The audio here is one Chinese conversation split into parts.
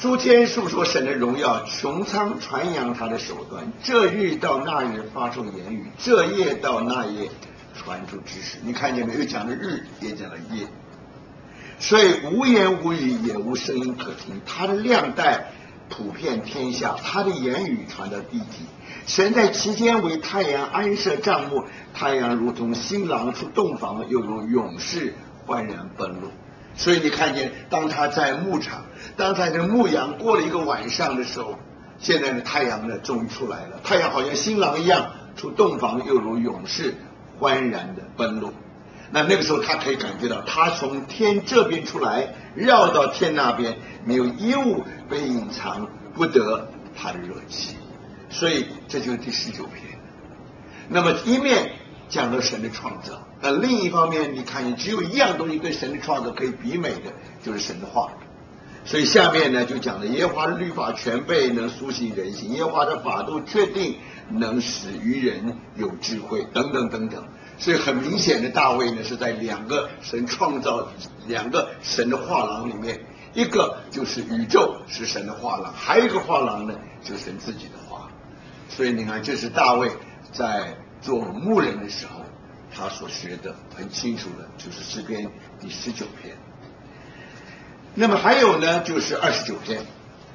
诸天述说神的荣耀，穹苍传扬他的手段。这日到那日发出言语，这夜到那夜传出知识。你看见没有？讲了日，也讲了夜。所以无言无语，也无声音可听。他的亮带普遍天下，他的言语传到地极。神在其间为太阳安设帐幕，太阳如同新郎出洞房，又如勇士欢然奔路。所以你看见，当他在牧场，当他在牧羊过了一个晚上的时候，现在的太阳呢终于出来了。太阳好像新郎一样出洞房，又如勇士欢然的奔路。那个时候他可以感觉到，他从天这边出来，绕到天那边，没有一物被隐藏不得他的热气。所以这就是第19篇。那么一面讲到神的创造，那另一方面你看见只有一样东西对神的创造可以比美的，就是神的话。所以下面呢就讲了耶和华的律法全备，能苏醒人心；耶和华的法度确定，能使愚人有智慧，等等等等。所以很明显的，大卫呢是在两个神创造、两个神的画廊里面，一个就是宇宙是神的画廊，还有一个画廊呢就是神自己的画。所以你看，这是大卫在做牧人的时候他所学的很清楚的，就是诗篇第19篇。那么还有呢，就是29篇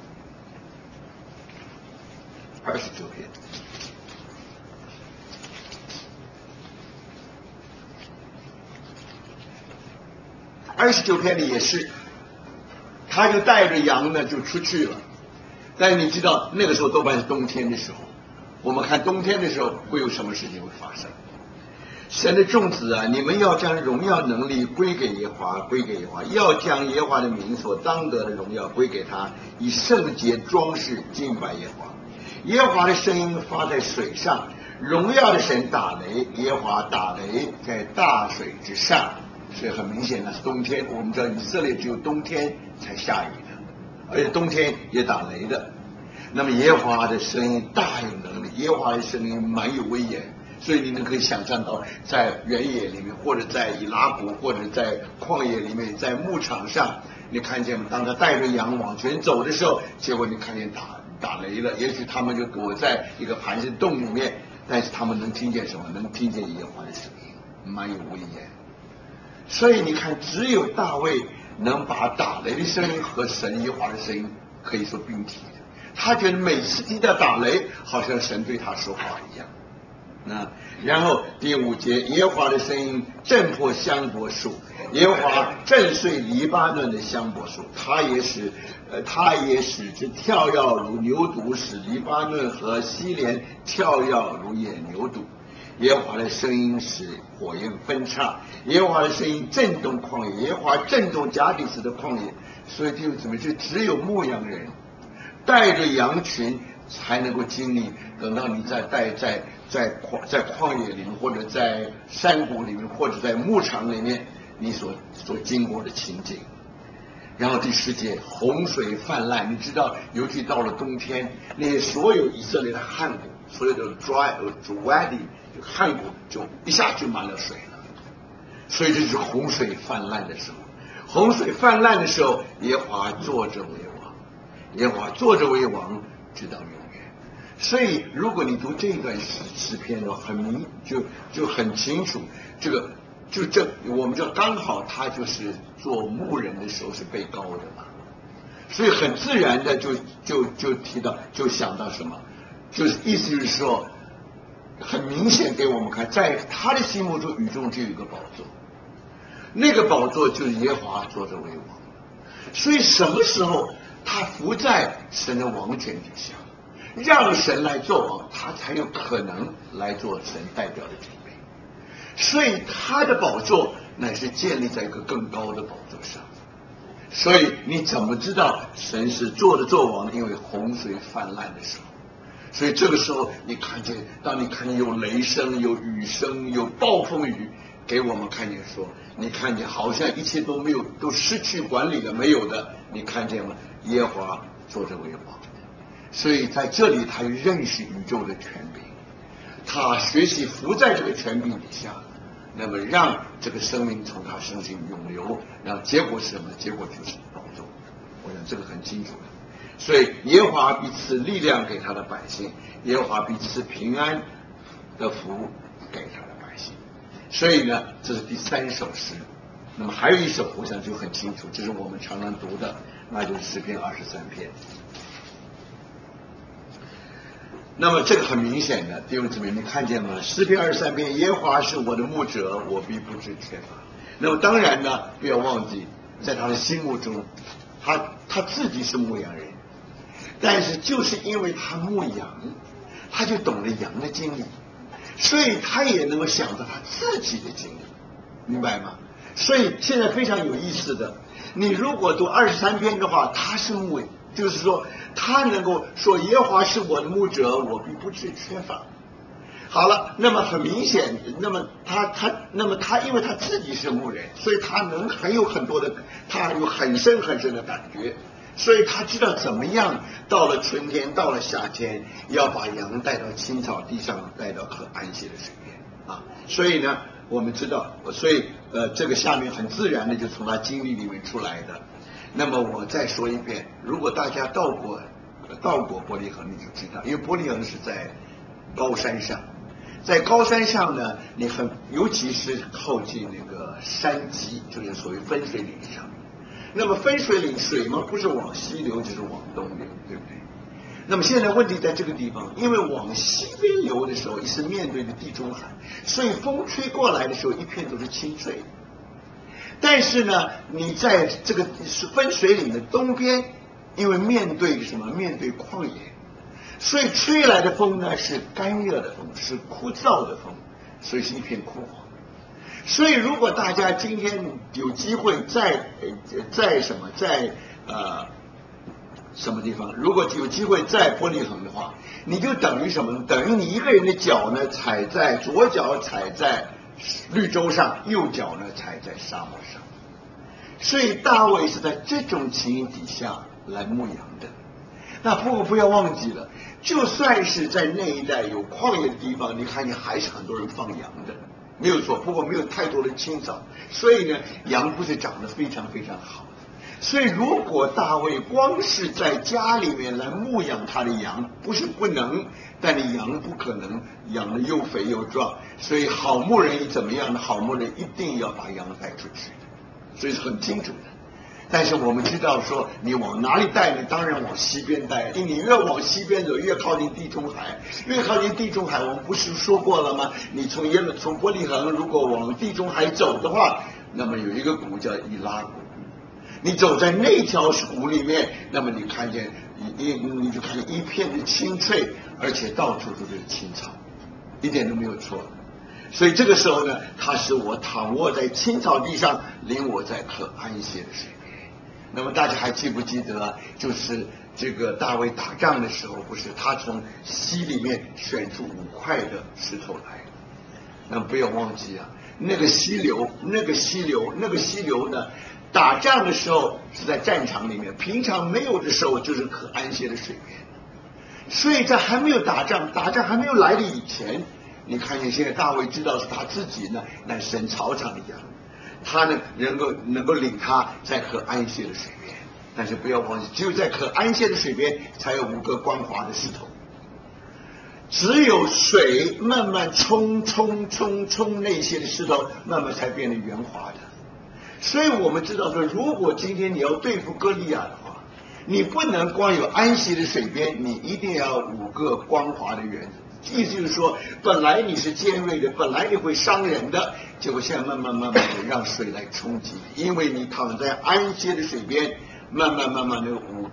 ，29篇。29篇里也是，他就带着羊呢就出去了。但是你知道那个时候多半是冬天的时候，我们看冬天的时候会有什么事情会发生？神的众子啊，你们要将荣耀能力归给耶和华，归给耶和华，要将耶和华的名所当得的荣耀归给他，以圣洁装饰敬拜耶和华。耶和华的声音发在水上，荣耀的神打雷，耶和华打雷在大水之上。所以很明显那是冬天，我们知道以色列只有冬天才下雨的，而且冬天也打雷的。那么耶和华的声音大有能力，耶和华的声音蛮有威严。所以你们可以想象到，在原野里面，或者在以拉谷，或者在旷野里面，在牧场上，你看见吗？当他带着羊往前走的时候，结果你看见打雷了。也许他们就躲在一个磐石洞里面，但是他们能听见什么？能听见耶和华的声音，蛮有威严。所以你看，只有大卫能把打雷的声音和神耶和华的声音可以说并提的。他觉得每次听到打雷，好像神对他说话一样。然后第5节，耶和华的声音震破香柏树，耶和华震碎黎巴嫩的香柏树，他也使之跳跃如牛犊，使黎巴嫩和西连跳跃如野牛犊。耶和华的声音使火焰分叉，耶和华的声音震动旷野，耶和华震动迦底斯的旷野。所以弟兄姊妹，就只有牧羊人带着羊群才能够经历，等到你在旷野里面，或者在山谷里面，或者在牧场里面，你所经过的情景。然后第10节，洪水泛滥。你知道，尤其到了冬天，那些所有以色列的旱谷，所有的 wadi 旱谷就一下就满了水了。所以这是洪水泛滥的时候。洪水泛滥的时候，耶和华坐着为王，耶和华坐着为王，直到永远。所以如果你读这一段诗篇的话，就很清楚，我们就刚好他就是做牧人的时候是被膏的嘛，所以很自然的就提到，就想到什么，就是意思就是说，很明显给我们看，在他的心目中，宇宙就有一个宝座，那个宝座就是耶和华坐着为王。所以什么时候他伏在神的王权底下，让神来做王，他才有可能来做神代表的君位。所以他的宝座乃是建立在一个更高的宝座上。所以你怎么知道神是坐着做王？因为洪水泛滥的时候。所以这个时候当你看见有雷声、有雨声、有暴风雨，给我们看见说，你看见好像一切都没有，都失去管理了，没有的，你看见吗？耶和华坐着为王。所以在这里他认识宇宙的权柄，他学习伏在这个权柄底下，那么让这个生命从他身心涌流，然后结果是什么？结果就是宝座。我想这个很清楚的。 所以耶和华必赐力量给他的百姓，耶和华必赐平安的福给他的百姓。所以呢，这是第3首诗。那么还有一首，我想就很清楚，这是我们常常读的，那就是诗篇23篇。那么这个很明显的，弟兄姊妹，你看见吗？诗篇23篇，耶和华是我的牧者，我必不致缺乏。那么当然呢，不要忘记，在他的心目中，他自己是牧羊人，但是就是因为他牧羊，他就懂得羊的经历，所以他也能够想到他自己的经历，明白吗？所以现在非常有意思的，你如果读23篇的话，他是牧人，就是说他能够说耶和华是我的牧者，我必不致缺乏。好了，那么很明显，那么他因为他自己是牧人，所以他有很多的，他有很深很深的感觉，所以他知道怎么样到了春天，到了夏天，要把羊带到青草地上，带到可安歇的水边啊。所以呢，我们知道，所以这个下面很自然的就从他经历里面出来的。那么我再说一遍，如果大家到过伯利恒，你就知道，因为伯利恒是在高山上。在高山上呢，尤其是靠近那个山脊，就是所谓分水岭上。那么分水岭水嘛，不是往西流就是往东流，对不对？那么现在问题在这个地方，因为往西边流的时候是面对的地中海，所以风吹过来的时候一片都是清脆。但是呢，你在这个分水岭的东边，因为面对什么？面对旷野。所以吹来的风呢是干热的风，是枯燥的风，所以是一片枯黄。所以如果大家今天有机会在什么地方，如果有机会在伯利恒的话，你就等于什么？等于你一个人的脚呢左脚踩在绿洲上，右脚呢踩在沙漠上。所以大卫是在这种情形底下来牧羊的。那不要忘记了，就算是在那一带有旷野的地方，你看见还是很多人放羊的，没有错。不过没有太多的青草，所以呢，羊不是长得非常非常好。所以如果大卫光是在家里面来牧养他的羊，不是不能，但你羊不可能养得又肥又壮。所以好牧人怎么样呢？好牧人一定要把羊带出去，所以是很清楚的。但是我们知道说，你往哪里带呢？当然往西边带。因为你越往西边走，越靠近地中海。越靠近地中海，我们不是说过了吗？你从伯利恒如果往地中海走的话，那么有一个谷叫以拉谷。你走在那条谷里面，那么你看见你就看见一片的青翠，而且到处都是青草，一点都没有错。所以这个时候呢，他使我躺卧在青草地上，领我在可安歇的水边。那么大家还记不记得，就是这个大卫打仗的时候，不是他从溪里面选出5块的石头来？那么不要忘记啊，那个溪流呢，打仗的时候是在战场里面，平常没有的时候就是可安歇的水边。所以在还没有打仗还没有来的以前，你看见现在大卫知道是他自己呢，乃神草场的羊，他呢能够领他在可安歇的水边。但是不要忘记，只有在可安歇的水边才有5个光滑的石头，只有水慢慢冲那些的石头，慢慢才变得圆滑的。所以我们知道说，如果今天你要对付歌利亚的话，你不能光有安息的水边，你一定要5个光滑的圆。意思就是说，本来你是尖锐的，本来你会伤人的，结果现在慢慢的让水来冲击，因为你躺在安歇的水边，慢慢的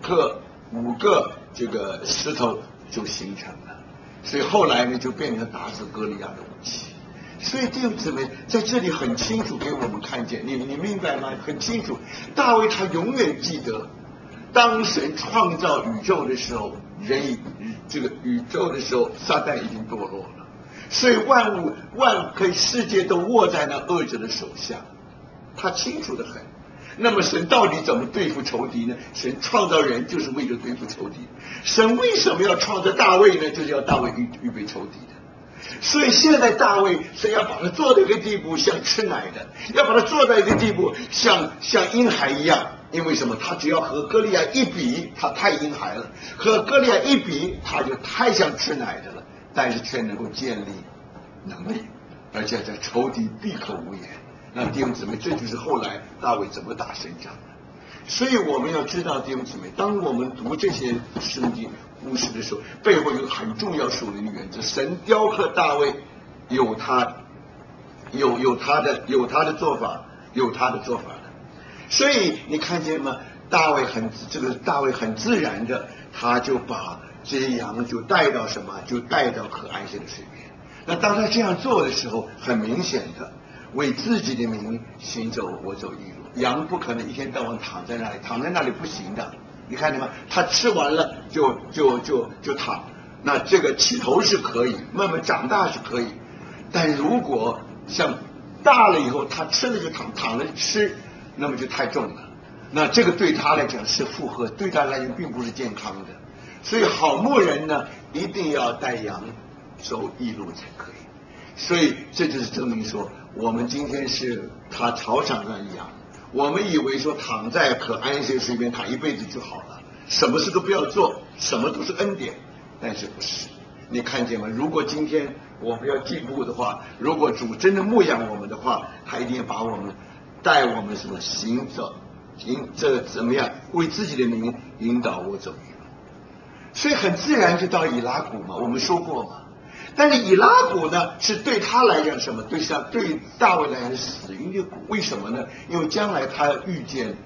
5个这个石头就形成了，所以后来呢就变成打死歌利亚的武器。所以弟兄姊妹在这里很清楚给我们看见，你明白吗？很清楚，大卫他永远记得，当神创造宇宙的时候，这个宇宙的时候，撒旦已经堕落了，所以世界都握在那恶者的手下，他清楚得很。那么神到底怎么对付仇敌呢？神创造人就是为了对付仇敌。神为什么要创造大卫呢？就是要大卫预备仇敌的。所以现在大卫神要把他做到一个地步，像吃奶的，要把他做到一个地步，像婴孩一样， 因为什么？他只要和歌利亚一比，他太婴孩了；和歌利亚一比，他就太像吃奶的了。但是却能够建立能力，而且在仇敌闭口无言。那弟兄姊妹，这就是后来大卫怎么打胜仗的。所以我们要知道，弟兄姊妹，当我们读这些圣经故事的时候，背后有很重要属灵的原则。神雕刻大卫，有他的做法，有他的做法的。所以你看见吗？大卫很自然的，他就把这些羊就带到什么？就带到可安歇的水边。那当他这样做的时候，很明显的为自己的名行走，我走义路。羊不可能一天到晚躺在那里不行的。你看见吗？他吃完了就躺。那这个起头是可以，慢慢长大是可以，但如果像大了以后，他吃了就躺，躺了吃，那么就太重了。那这个对他来讲是负荷，对他来讲并不是健康的。所以好牧人呢，一定要带羊走义路才可以。所以这就是证明说，我们今天是他草场上一样，我们以为说躺在可安歇水边躺一辈子就好了，什么事都不要做，什么都是恩典，但是不是？你看见吗？如果今天我们要进步的话，如果主真的牧养我们的话，他一定要把我们带我们什么行走，这怎么样为自己的名引导我走义路。所以很自然就到以拉谷嘛，我们说过嘛。但是以拉谷呢，是对他来讲什么？对大卫来讲是死荫的谷。为什么呢？因为将来他遇见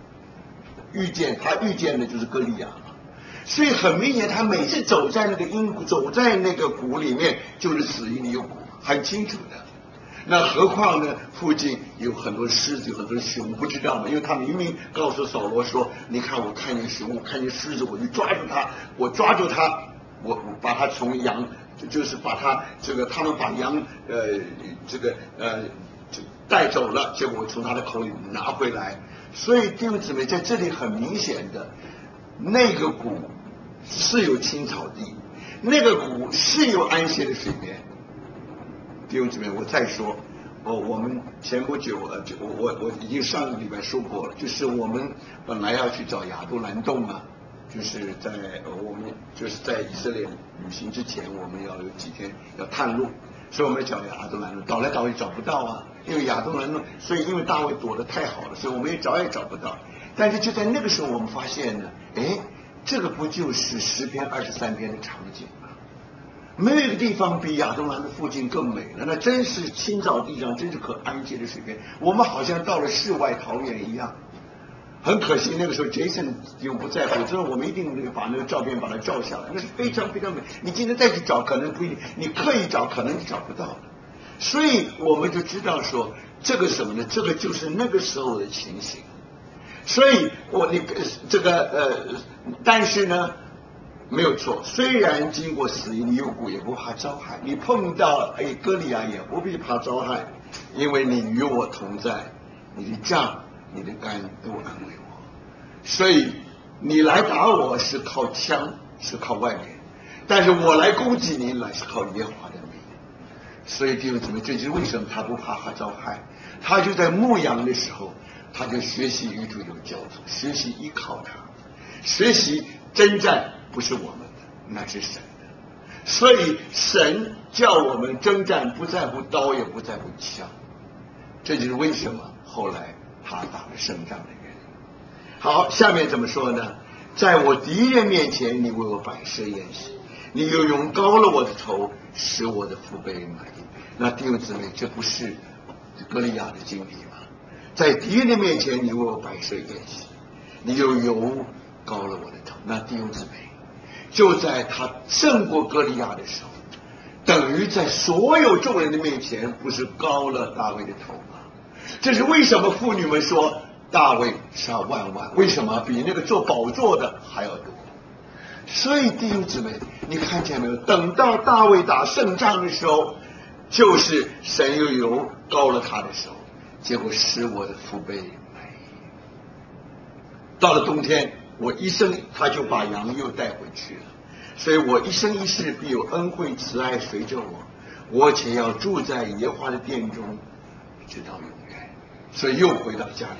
的就是歌利亚嘛。所以很明显，他每次走在那个谷里面，就是死荫的幽谷，很清楚的。那何况呢？附近有很多狮子，有很多熊，不知道吗？因为他明明告诉扫罗说：“你看，我看见熊，我看见狮子，我就抓住他，我把他从羊，就是把他他们把羊带走了，结果我从他的口里拿回来。”所以弟兄姊妹，在这里很明显的，那个谷是有青草地，那个谷是有安歇的水边。弟兄姊妹，我再说，我们前不久我已经上个礼拜说过了，就是我们本来要去找亚杜兰洞啊，就是在以色列旅行之前，我们要有几天要探路，所以我们找亚杜兰洞，找来找去找不到啊，因为亚杜兰洞，所以因为大卫躲得太好了，所以我们也找不到。但是就在那个时候，我们发现呢，这个不就是诗篇23篇的场景吗？没有一个地方比亚杜兰的附近更美了，那真是青草地上，真是可安歇的水边。我们好像到了世外桃源一样。很可惜那个时候 Jason 又不在乎，之后我们一定把那个照片把它照下来，那是非常非常美。你今天再去找，可能不一定，你刻意找，可能你找不到的。所以我们就知道说，这个什么呢？这个就是那个时候的情形。所以但是呢，没有错，虽然经过死荫的幽谷，也不怕遭害。你碰到歌利亚也不必怕遭害，因为你与我同在，你的杖、你的竿都安慰我。所以你来打我是靠枪，是靠外面，但是我来攻击你来是靠耶和华的名。所以弟兄姊妹，这就是为什么他不怕遭害。他就在牧羊的时候，他就学习与主有交通，学习依靠他，学习征战不是我们的，那是神的。所以神叫我们征战，不在乎刀，也不在乎枪。这就是为什么后来他打了胜仗的原因。好，下面怎么说呢？在我敌人面前，你为我摆设筵席，你又用膏了我的头，使我的福杯满溢。那弟兄姊妹，这不是歌利亚的经历吗？在敌人的面前，你为我摆设筵席，你又油膏了我的头。那弟兄姊妹，就在他胜过歌利亚的时候，等于在所有众人的面前，不是膏了大卫的头吗？这是为什么妇女们说大卫杀万万？为什么比那个做宝座的还要多？所以弟兄姊妹，你看见没有？等到大卫打胜仗的时候，就是神又油膏了他的时候，结果使我的福杯满溢。到了冬天，我一生他就把羊又带回去了。所以我一生一世必有恩惠慈爱随着我，我且要住在耶和华的殿中，直到永远。所以又回到家里面来。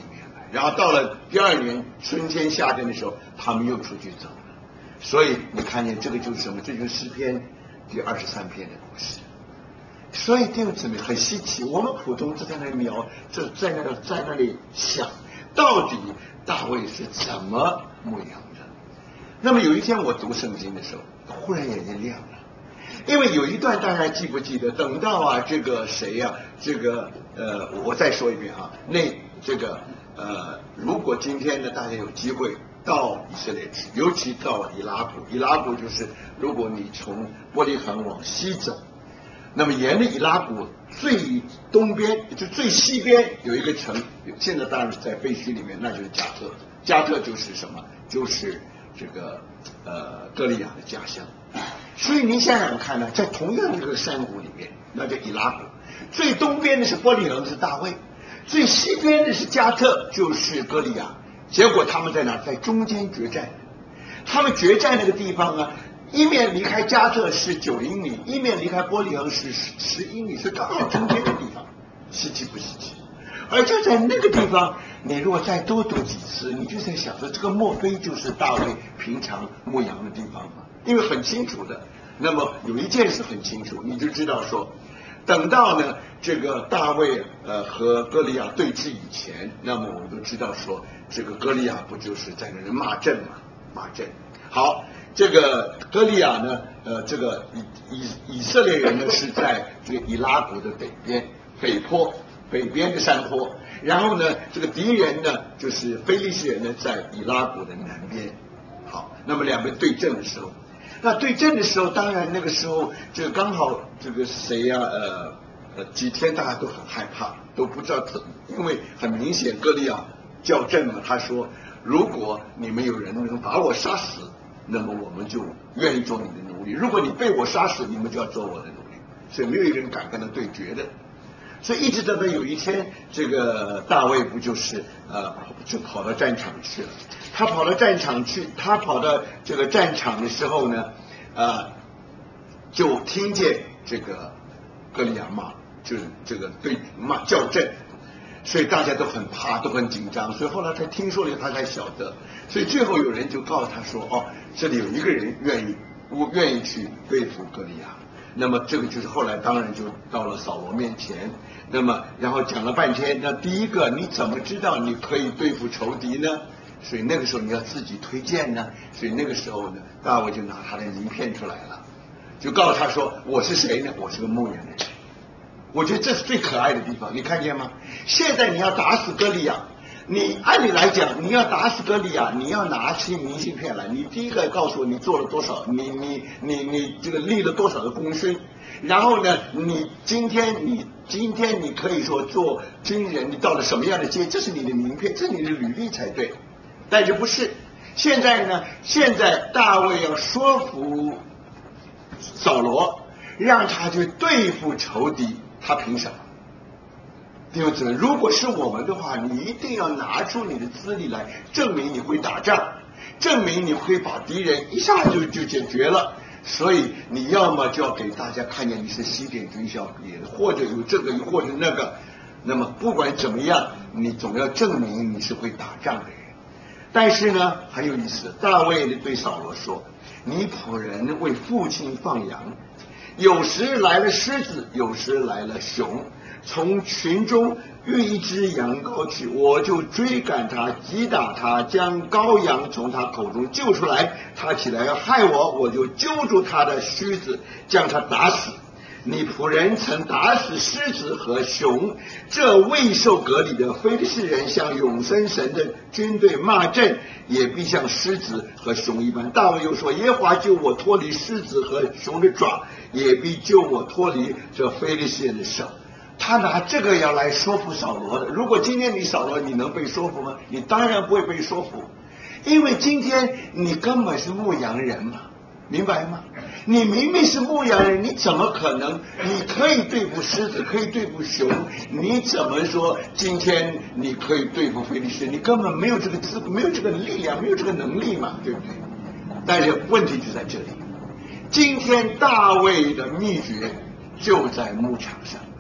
然后到了第2年春天夏天的时候，他们又出去走了。所以你看见这个就是什么？这就是诗篇第23篇的故事。所以弟兄姊妹很稀奇，我们普通就在那在那里想，到底大卫是怎么牧羊的？那么有一天我读圣经的时候，忽然眼睛亮了，因为有一段大家记不记得？等到这个谁呀？我再说一遍如果今天呢大家有机会到以色列去，尤其到以拉谷就是如果你从伯利恒往西走，那么沿着以拉谷最东边就最西边有一个城，现在当然是在废墟里面，那就是加特就是什么？就是这个歌利亚的家乡。所以您想想看呢，在同样一个山谷里面，那叫以拉谷，最东边的是伯利恒，是大卫，最西边的是加特，就是歌利亚。结果他们在哪？在中间决战。他们决战那个地方呢，一面离开加特是9英里，一面离开伯利恒是10英里，是刚好中间的地方，稀奇不稀奇？而就在那个地方，你如果再多读几次，你就在想说，这个莫非就是大卫平常牧羊的地方吗？因为很清楚的，那么有一件事很清楚，你就知道说，等到呢这个大卫和歌利亚对峙以前，那么我们都知道说，这个歌利亚不就是在那里骂阵嘛？骂阵。好，这个歌利亚呢，这个以色列人呢是在这个以拉谷的北边的山坡，然后呢，这个敌人呢就是非利士人呢在以拉谷的南边。好，那么两边对阵的时候，当然那个时候这个刚好这个谁呀几天大家都很害怕，都不知道怎么，因为很明显歌利亚叫阵嘛，他说如果你们有人能把我杀死，那么我们就愿意做你的奴隶；如果你被我杀死，你们就要做我的奴隶。所以没有一个人敢跟他对决的。所以一直到有一天，这个大卫不就是就跑到战场去了。他跑到这个战场的时候呢，就听见这个歌利亚骂，就是这个对骂叫阵，所以大家都很怕，都很紧张。所以后来他听说了，他才晓得。所以最后有人就告诉他说：“哦，这里有一个人愿意去对付歌利亚。”那么这个就是后来当然就到了扫罗面前，那么然后讲了半天，那第一个你怎么知道你可以对付仇敌呢？所以那个时候你要自己推荐呢。所以那个时候呢，大卫就拿他的名片出来了，就告诉他说：“我是谁呢？我是个牧羊人。”我觉得这是最可爱的地方，你看见吗？现在你要打死歌利亚，你按理来讲，你要打死歌利亚，你要拿起明信片来，你第一个告诉我你做了多少，你这个立了多少的功勋，然后呢，你今天你可以说做军人，你到了什么样的阶，这是你的名片，这是你的履历才对。但是不是？现在大卫要说服扫罗，让他去对付仇敌，他凭什么？弟兄姊妹，如果是我们的话，你一定要拿出你的资历来，证明你会打仗，证明你会把敌人一下就解决了。所以你要么就要给大家看见你是西点军校毕业的，或者有这个或者那个，那么不管怎么样，你总要证明你是会打仗的人。但是呢，很有意思，大卫对扫罗说：“你仆人为父亲放羊，有时来了狮子，有时来了熊，从群中遇一只羊羔去，我就追赶他，击打他，将羔羊从他口中救出来。他起来要害我，我就揪住他的须子，将他打死。你仆人曾打死狮子和熊，这未受割礼的非利士人向永生神的军队骂阵，也必像狮子和熊一般。大卫又说：耶和华救我脱离狮子和熊的爪，也必救我脱离这非利士人的手。他拿这个要来说服扫罗的。如果今天你扫罗，你能被说服吗？你当然不会被说服，因为今天你根本是牧羊人嘛，明白吗？你明明是牧羊人，你怎么可能？你可以对付狮子，可以对付熊，你怎么说今天你可以对付非利士？你根本没有这个资格，没有这个力量，没有这个能力嘛，对不对？但是问题就在这里，今天大卫的秘诀就在牧场上。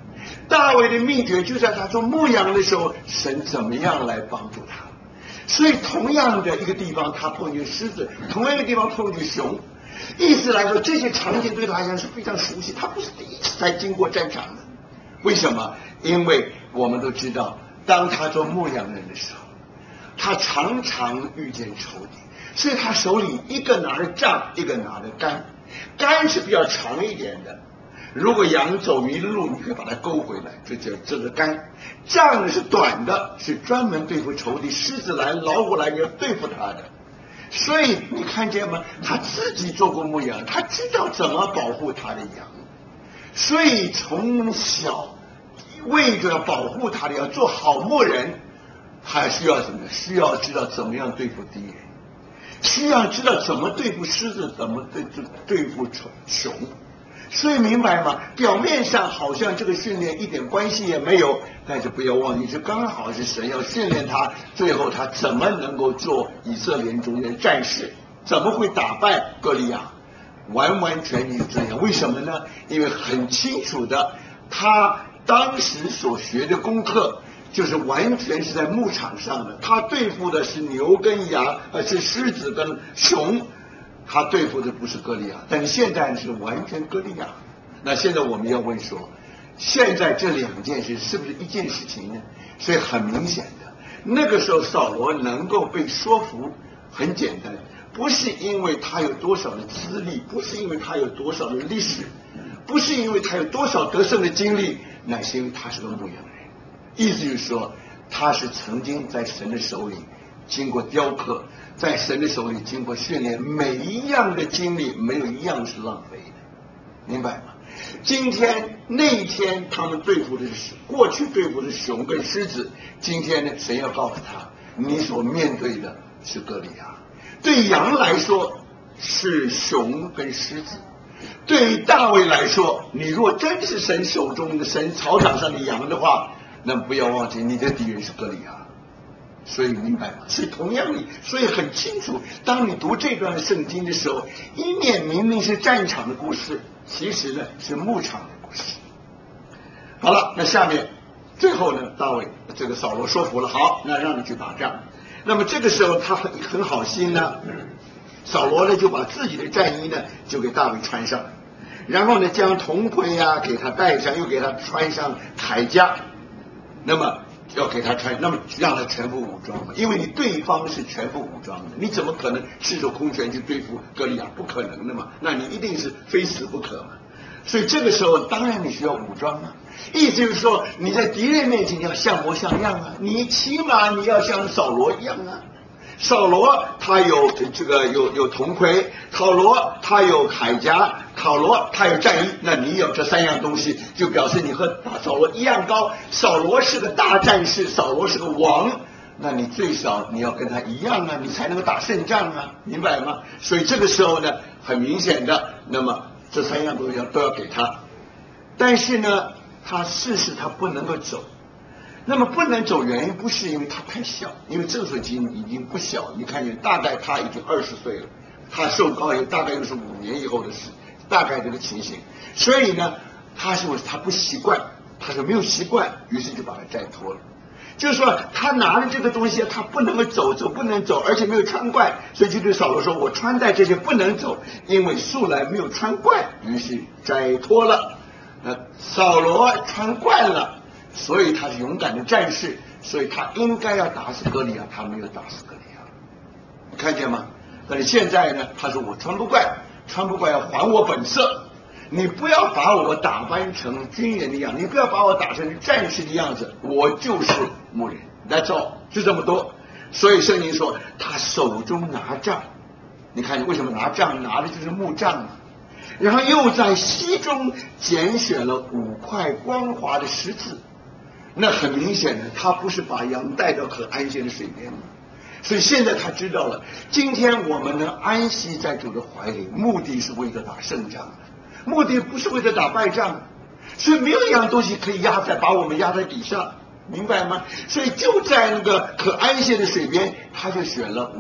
大卫的秘诀就在他做牧羊的时候，神怎么样来帮助他。所以同样的一个地方，他碰见狮子；同样一个地方碰见熊。意思来说，这些场景对他来讲是非常熟悉，他不是第一次才经过战场的。为什么？因为我们都知道，当他做牧羊人的时候，他常常遇见仇敌，所以他手里一个拿着杖，一个拿着竿，竿是比较长一点的。如果羊走迷了路，你可以把它勾回来，这是竿。杖呢是短的，是专门对付仇敌，狮子来、老虎来，你要对付他的。所以你看见吗？他自己做过牧羊，他知道怎么保护他的羊，所以从小为着保护他的羊，做好牧人，还需要什么？需要知道怎么样对付敌人，需要知道怎么对付狮子，怎么对付熊。所以明白吗？表面上好像这个训练一点关系也没有，但是不要忘记，这刚好是神要训练他，最后他怎么能够做以色列人中间的战士，怎么会打败歌利亚，完完全全这样。为什么呢？因为很清楚的，他当时所学的功课就是完全是在牧场上的，他对付的是牛跟羊，是狮子跟熊，他对付的不是歌利亚，但是现在是完全歌利亚。那现在我们要问说，现在这两件事是不是一件事情呢？所以很明显的，那个时候扫罗能够被说服，很简单，不是因为他有多少的资历，不是因为他有多少的历史，不是因为他有多少得胜的经历，乃是因为他是个牧羊人。意思就是说，他是曾经在神的手里经过雕刻，在神的手里经过训练，每一样的经历没有一样是浪费的，明白吗？今天那一天他们对付的是过去对付的熊跟狮子，今天呢，神要告诉他，你所面对的是歌利亚。对羊来说是熊跟狮子，对于大卫来说，你若真是神手中的神草场上的羊的话，那不要忘记你的敌人是歌利亚。所以明白吗？所以同样的，所以很清楚，当你读这段圣经的时候，一面明明是战场的故事，其实呢是牧场的故事。好了，那下面最后呢，大卫这个扫罗说服了，好，那让你去打仗。那么这个时候他很好心呢，扫罗呢就把自己的战衣呢就给大卫穿上，然后呢将铜盔啊给他戴上，又给他穿上铠甲，那么要给他穿，那么让他全副武装嘛，因为你对方是全副武装的，你怎么可能赤手空拳去对付歌利亚？不可能的嘛，那你一定是非死不可嘛。所以这个时候当然你需要武装啊，意思就是说你在敌人面前你要像模像样啊，你起码你要像扫罗一样啊。扫罗他有有铜盔，扫罗他有铠甲，扫罗他有战衣，那你有这三样东西，就表示你和扫罗一样高。扫罗是个大战士，扫罗是个王，那你最少你要跟他一样啊，你才能够打胜仗啊，明白吗？所以这个时候呢，很明显的，那么这三样东西都要给他，但是呢，他事实他不能够走。那么不能走，原因不是因为他太小，因为这个时候已经不小，你看见大概他已经20岁了，他受膏也大概又是5年以后的事，大概这个情形。所以呢，他说他不习惯，他说没有习惯，于是就把他摘脱了。就是说他拿着这个东西，他不能够走不能走，而且没有穿惯，所以就对扫罗说，我穿戴这些不能走，因为素来没有穿惯，于是摘脱了。那扫罗穿惯了，所以他是勇敢的战士，所以他应该要打死歌利亚，他没有打死歌利亚，你看见吗？但是现在呢，他说我穿不惯要还我本色，你不要把我打扮成军人的样子，你不要把我打成战士的样子，我就是牧人， that's all， 就这么多。所以圣经说他手中拿杖，你看为什么拿杖？拿的就是木杖嘛。然后又在溪中拣选了5块光滑的石子，那很明显的，他不是把羊带到可安歇的水边吗？所以现在他知道了，今天我们能安息在主的怀里，目的是为了打胜仗，目的不是为了打败仗，所以没有一样东西可以把我们压在底上，明白吗？所以就在那个可安歇的水边，他就选了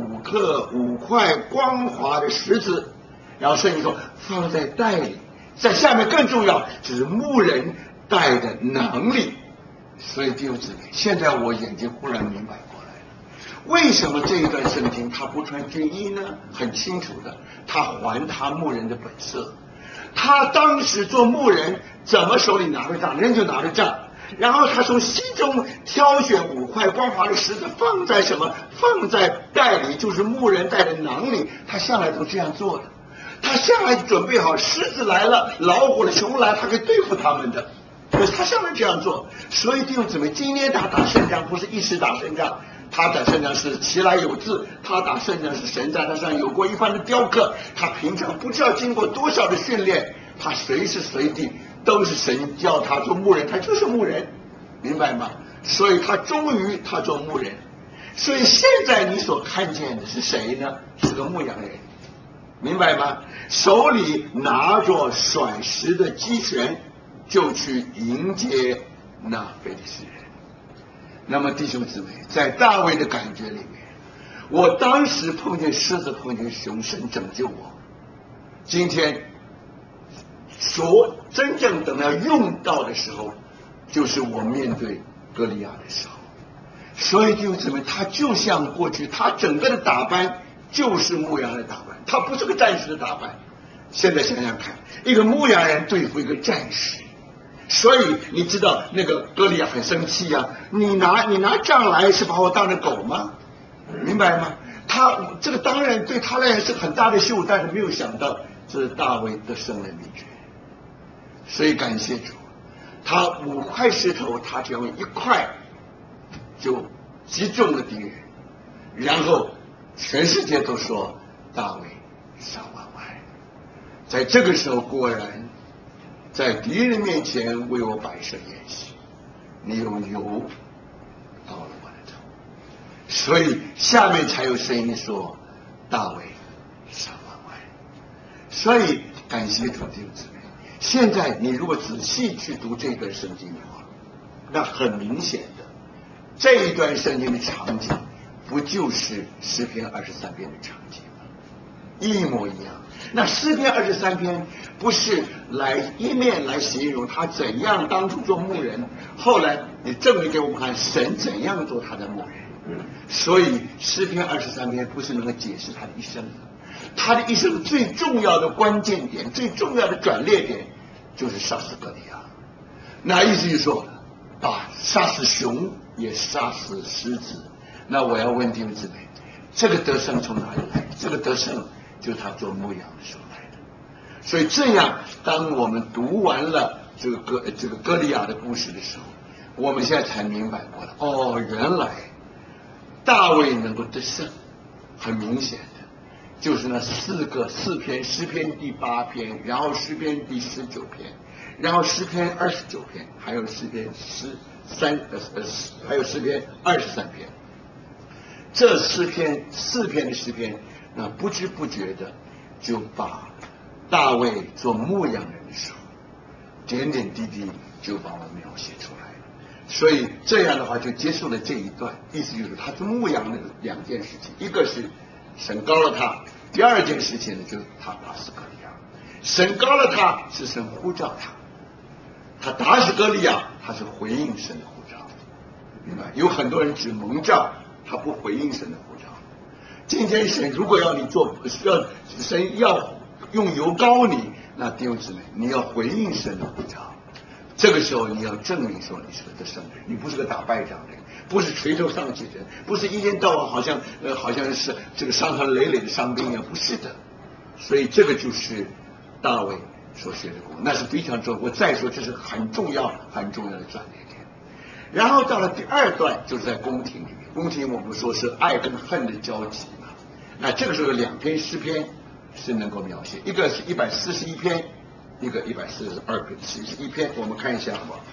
5块光滑的石子，然后圣经说放在袋里，在下面更重要，就是牧人带的能力。所以弟兄姊妹，现在我眼睛忽然明白过来了，为什么这一段圣经他不穿军衣呢？很清楚的，他还他牧人的本色。他当时做牧人，怎么手里拿着杖，人就拿着杖，然后他从溪中挑选5块光滑的石子，放在什么？放在袋里，就是牧人带的囊里。他向来都这样做的，他向来准备好，狮子来了，老虎了，熊来，他可以对付他们的。他向来这样做。所以弟兄姊妹，今天他打胜仗不是一时打胜仗，他打胜仗是其来有自，他打胜仗是神在他上有过一番的雕刻，他平常不知道经过多少的训练，他随时随地都是神叫他做牧人，他就是牧人，明白吗？所以他终于他做牧人。所以现在你所看见的是谁呢？是个牧羊人，明白吗？手里拿着甩石的机旋，就去迎接那非利士人。那么弟兄姊妹，在大卫的感觉里面，我当时碰见狮子，碰见熊，神拯救我。今天所真正等要用到的时候，就是我面对歌利亚的时候。所以弟兄姊妹，他就像过去，他整个的打扮就是牧羊人的打扮，他不是个战士的打扮。现在想想看，一个牧羊人对付一个战士，所以你知道那个歌利亚很生气啊，你拿杖来是把我当成狗吗？明白吗？他这个当然对他来讲是很大的羞辱，但是没有想到这是大卫得胜的秘诀。所以感谢主，他5块石头，他只要用1块就击中了敌人，然后全世界都说大卫上万外。在这个时候，果然在敌人面前为我摆设筵席，你用油到了我的头。所以下面才有声音说大卫上万外。所以感谢主弟兄姊妹，现在你如果仔细去读这段圣经的话，那很明显的这一段圣经的场景不就是诗篇23篇的场景吗？一模一样。那诗篇23篇不是一面来形容他怎样当初做牧人，后来也证明给我们看神怎样做他的牧人。所以诗篇23篇不是能够解释他的一生，他的一生最重要的关键点，最重要的转捩点就是杀死歌利亚。那意思就是说杀死熊也杀死狮子。那我要问弟兄姊妹，这个得胜从哪里来？这个得胜就是他做牧羊的时候来的。所以这样，当我们读完了这个歌利亚的故事的时候，我们现在才明白过来，原来大卫能够得胜，很明显的就是那4篇，诗篇第8篇，然后诗篇第19篇，然后诗篇29篇，还有诗篇还有诗篇23篇。这4篇的诗篇，那不知不觉的就把大卫做牧羊人的时候点点滴滴就把我描写出来了。所以这样的话就结束了这一段，意思就是他做牧羊的2件事情，一个是神膏了他，第2件事情呢就是他打死歌利亚。神膏了他是神呼召他打死歌利亚他是回应神的呼召，明白？有很多人只蒙召，他不回应神的呼召。今天神如果要你神要用油膏你，那弟兄姊妹，你要回应神的呼召。这个时候你要证明说你是个得胜人，你不是个打败仗的人，不是垂头丧气的人，不是一天到晚好像是这个伤痕累累的伤兵一样，不是的。所以这个就是大卫所学的功，那是非常重要。我再说，这是很重要的转捩点。然后到了第2段，就是在宫廷里面。宫廷我们说是爱跟恨的交集嘛。那这个时候有2篇诗篇是能够描写，一个是141篇，一个141篇。我们看一下好不好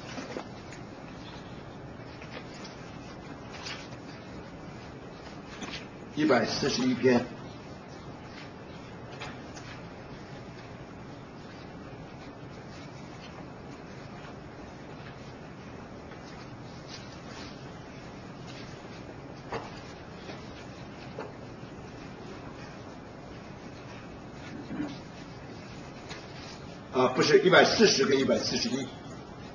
？141篇。不是140跟141，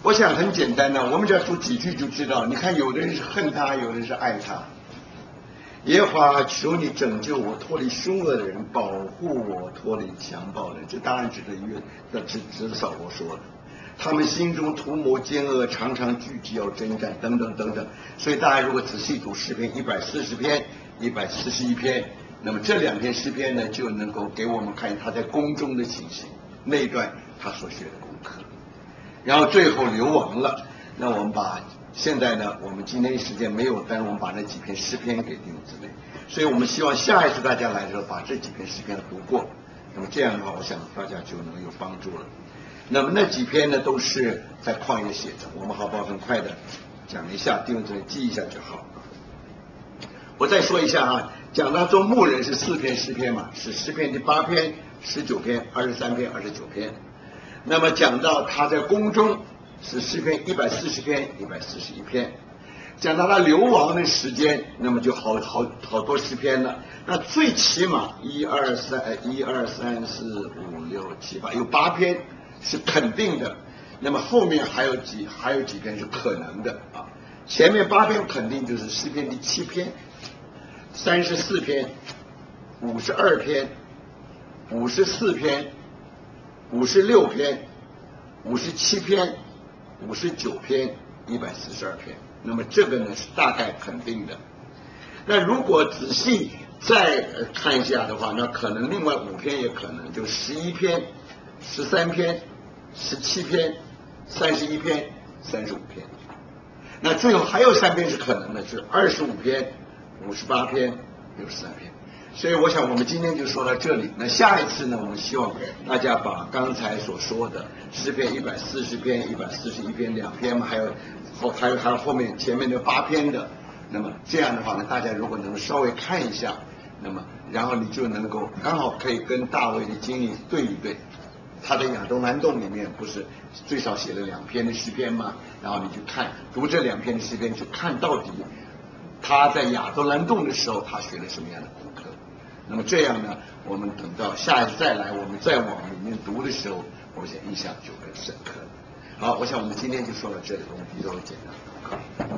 我想很简单的，我们只要读几句就知道。你看，有的人是恨他，有的人是爱他。耶和华，求你拯救我，脱离凶恶的人，保护我脱离强暴的人。这当然指着扫罗说的。他们心中图谋奸恶，常常聚集要征战，等等等等。所以大家如果仔细读诗篇140篇、141篇，那么这2篇诗篇呢，就能够给我们看他在宫中的情形，那一段他所学的功课。然后最后流亡了，那我们现在呢，我们今天时间没有，但是我们把那几篇诗篇给弟兄姊妹，所以我们希望下一次大家来的时候把这几篇诗篇读过，那么这样的话，我想大家就能有帮助了。那么那几篇呢，都是在旷野写的，我们好不好很快的讲一下，弟兄姊妹记一下就好。我再说一下啊，讲到做牧人是4篇诗篇嘛，是诗篇第8篇、19篇、23篇、29篇。那么讲到他在宫中是诗篇140篇、141篇。讲到他流亡的时间，那么就好多诗篇了。那最起码1、2、3、4、5、6、7、8，有8篇是肯定的。那么后面还有几篇是可能的啊。前面8篇肯定就是诗篇第7篇、34篇、52篇、54篇、56篇、57篇、59篇、142篇。那么这个呢是大概肯定的。那如果仔细再看一下的话，那可能另外5篇也可能，就11篇、13篇、17篇、31篇、35篇。那最后还有3篇是可能的，是25篇、58篇、63篇。所以我想我们今天就说到这里。那下一次呢，我们希望大家把刚才所说的诗篇140篇、141篇2篇嘛，还有后面前面的8篇的，那么这样的话呢，大家如果能稍微看一下，那么然后你就能够刚好可以跟大卫的经历对一对。他在亚东兰洞里面不是最少写了2篇的诗篇吗？然后你就读这2篇的诗篇，就看到底他在亚东兰洞的时候他学了什么样的功课。那么这样呢，我们等到下一次再来，我们再往里面读的时候，我想印象就更深刻。好，我想我们今天就说到这里，我们比较简单。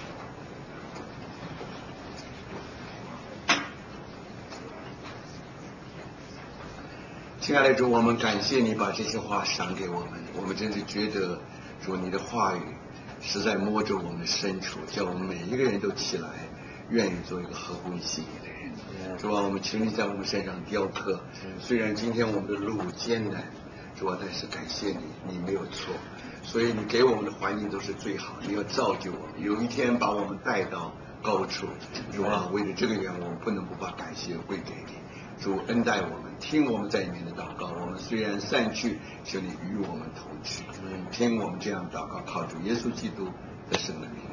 亲爱的主，我们感谢你把这些话赏给我们，我们真是觉得主你的话语实在摸着我们深处，叫我们每一个人都起来，愿意做一个合乎你心意的人。主啊，我们求你在我们身上雕刻。虽然今天我们的路艰难，主啊，但是感谢你，你没有错，所以你给我们的环境都是最好，你要造就我们，有一天把我们带到高处。主啊，为了这个缘，我们不能不把感谢归给你。主恩待我们，听我们在里面的祷告。我们虽然散去，求你与我们同去。听我们这样祷告，靠主耶稣基督的圣名。